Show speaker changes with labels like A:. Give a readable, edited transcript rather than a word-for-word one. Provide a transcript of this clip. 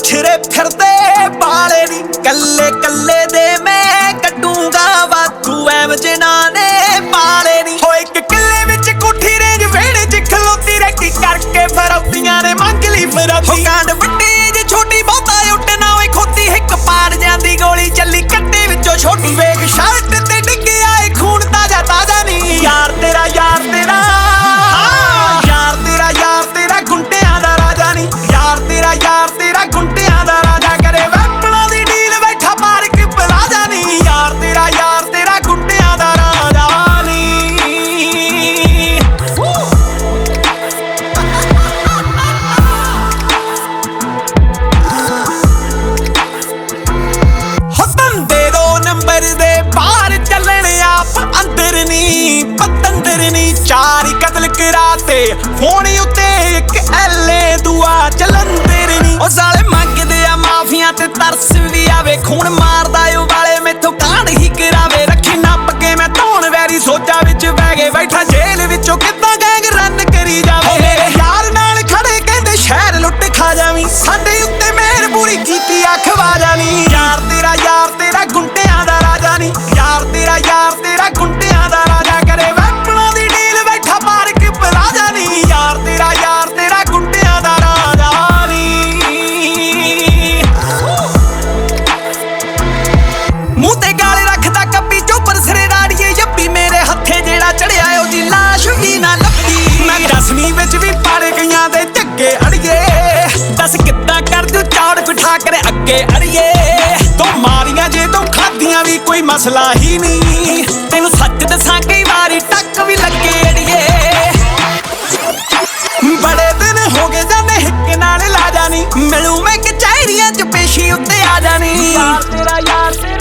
A: बिछड़े फिरदे बाले नी कल्ले कल्ले दे मैं कटूंगा वाथू एव जिन्हां ने पाले नी हो एक किले विच कोठी रेंज वेड़े च खलोती रखी करके फरौतियां ने मंग ली फरौती हो कांड वड्डी जे छोटी बहुता उठ ना होई खोती हिक पाड़ जांदी गोली चली कट्टे विचों छोटी वेग शर्ट ते डिग्गिया ए खून ताजा ताजा नी यार तेरा गुंटियां दा राजा नी यार तेरा गुंटियां दा राजा करे वैपणां दी डील बैठा पार के पलाजा नी यार तेरा गुंटियां दा राजा नी हो धंधे दो नंबर दे बाहर चलने आप अंदर नी पतंदर नी चार ही कतल कराते फोन उत्ते एक एले दुआ जलंधर नी ओ साले मंगदे आ माफिया ते तरस भी आवे खून मारदा ओ वाले मैथों कांड ही करावे रखी नप के मैं धौन वैरी सोचा विच बह गए बैठा जेल विचों किद्दां गैंग रन करी जावे मेरे यार नाल खड़े कहंदे शहर लुੱਟ खा जावी साडे उत्ते मेहर पूरी कीती अखवा जानी यार तेरा गुंटियां दा राजा नी यार तेरा गुंटियां दा राजा करे वैपणां दी डील बैठा पार के पलाजा नी यार तेरा गुंटियां दा राजा नी मूंह ते गाले रखदा कप्पी चोपर सिरे राड़ीए यप्पी मेरे हत्थे जेड़ा चढ़िया ओदी लाश भी ना लभदी मैं 10वीं विच भी पड़ गईयां दे झग्गे अड़िए दस किद्दां कर दू चौड़ बिठा कर अगे अड़िए तो मारियां जे तो खादियां भी कोई मसला ही नहीं तेनू सच दसां कई वारी टक भी लगे अड़िए बड़े दिन हो गए जाने हिक नाल ला जानी मिलू मैं कचहरियां च पेशी उत्ते आ जानी यार तेरा